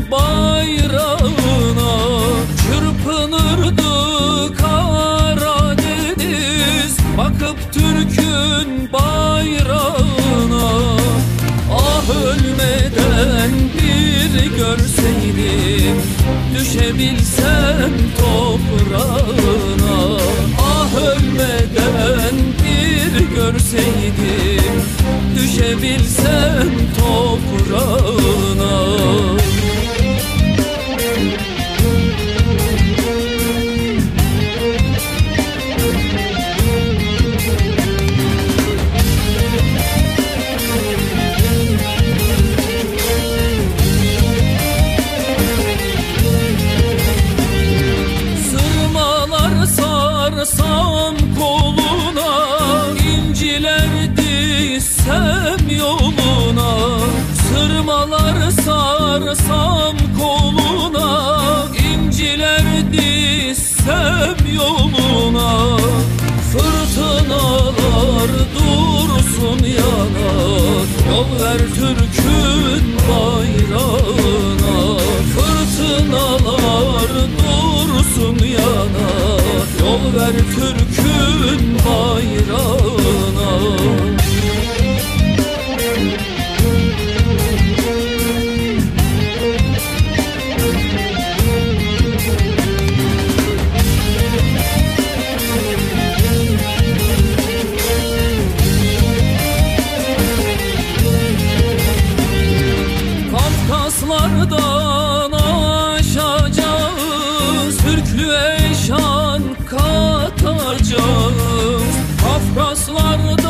bayrağına çırpınırdı Karadeniz, bakıp Türk'ün bayrağına. Ah ölmeden bir görseydim, düşebilsem toprağına. Ah ölmeden bir görseydim, düşebilsem toprağına. Sarsam koluna, inciler dizsem yoluna. Sırmalar sarsam koluna, inciler dizsem yoluna. Fırtınalar dursun yana, yol ver Türk'ün bayrağına. Fırtınalar dursun yana, yol ver Türk'ün bayrağına. Kafkaslardan aşacağız, Türklüğe şan katacağız. Kafkaslardan